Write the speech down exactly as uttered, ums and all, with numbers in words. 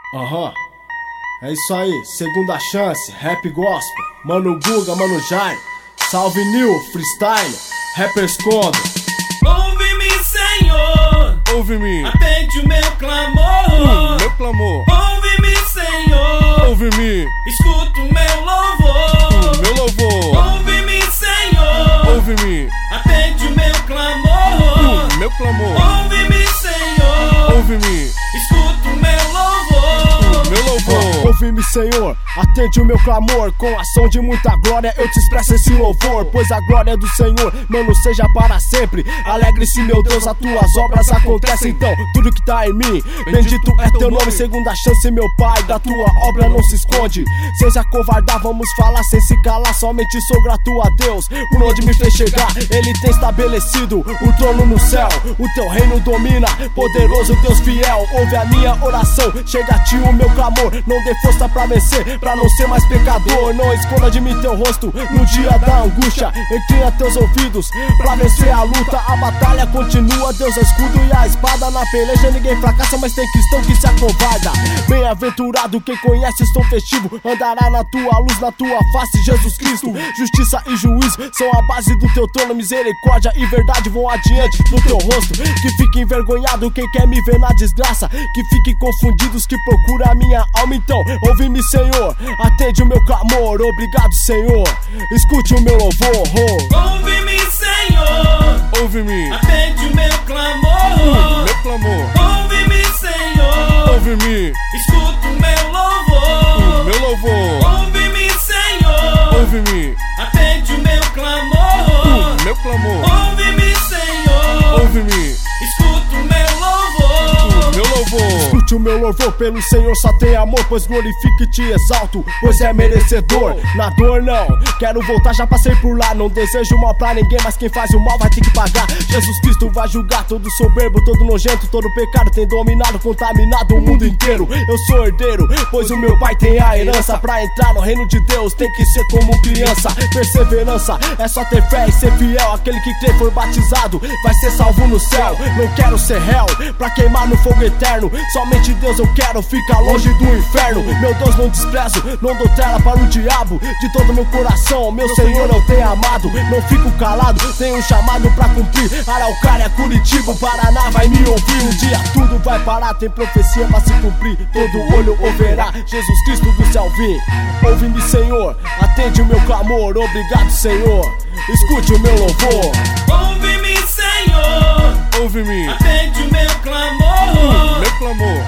Aham, uhum. É isso aí, segunda chance, rap gospel, Mano Guga, Mano Jair, Salve New, freestyle, rappers Condo. Ouve-me, Senhor, ouve-me, atende o meu clamor, hum, meu clamor. Ouve-me, Senhor, ouve-me, escuta o meu louvor, hum, meu louvor. Ouve-me, Senhor, ouve-me, atende o meu clamor, hum, meu clamor. Ouve-me, Senhor, ouve-me, escuta o meu louvor, hum, meu louvor. Ouve-me, Senhor, atende o meu clamor. Com ação de muita glória eu te expresso esse louvor. Pois a glória é do Senhor, mano, seja para sempre. Alegre-se, meu Deus, as tuas obras acontecem. Então, tudo que tá em mim, bendito é teu nome. Segunda chance, meu Pai, da tua obra não se esconde. Sem se acovardar, vamos falar sem se calar. Somente sou grato a Deus por onde me fez chegar. Ele tem estabelecido o trono no céu. O teu reino domina, poderoso Deus fiel. Ouve a minha oração, chega a ti o meu clamor. Não dê força pra vencer, pra não ser mais pecador. Não esconda de mim teu rosto no dia da angústia. Inclina teus ouvidos pra vencer a luta. A batalha continua, Deus é escudo e a espada. Na peleja ninguém fracassa, mas tem cristão que se acovarda. Bem-aventurado quem conhece o som festivo, andará na tua luz, na tua face, Jesus Cristo. Justiça e juízo são a base do teu trono. Misericórdia e verdade vão adiante do teu rosto. Que fique envergonhado quem quer me ver na desgraça. Que fique confundidos que procura a minha alma. Então, ouve-me, Senhor, atende o meu clamor. Obrigado, Senhor, escute o meu louvor. Ouve-me, Senhor, ouve-me, atende o meu clamor, hum, meu clamor. Ouve-me, Senhor, ouve-me, escuta o meu louvor, hum, meu louvor. Ouve-me, Senhor, ouve-me, atende o meu clamor, hum, meu clamor. Ouve-me, Senhor, ouve-me, escuta o meu louvor, hum, meu louvor. Escute o meu louvor, pelo Senhor só tem amor. Pois glorifique e te exalto, pois é merecedor. Na dor não, quero voltar, já passei por lá. Não desejo mal pra ninguém, mas quem faz o mal vai ter que pagar. Jesus Cristo vai julgar todo soberbo, todo nojento. Todo pecado tem dominado, contaminado o mundo inteiro. Eu sou herdeiro, pois o meu pai tem a herança. Pra entrar no reino de Deus tem que ser como criança. Perseverança é só ter fé e ser fiel. Aquele que crê for batizado vai ser salvo no céu. Não quero ser réu pra queimar no fogo eterno. Somente Deus eu quero, ficar longe do inferno. Meu Deus, não desprezo, não dou tela para o diabo. De todo meu coração, meu Senhor eu tenho amado. Não fico calado, tenho um chamado pra cumprir. Araucária, Curitiba, Paraná vai me ouvir. Um dia tudo vai parar, tem profecia pra se cumprir. Todo olho ouvirá, Jesus Cristo do céu vir. Ouve-me, Senhor, atende o meu clamor. Obrigado, Senhor, escute o meu louvor. Ouve-me, Senhor, ouve-me, atende o meu clamor, hum, meu clamor.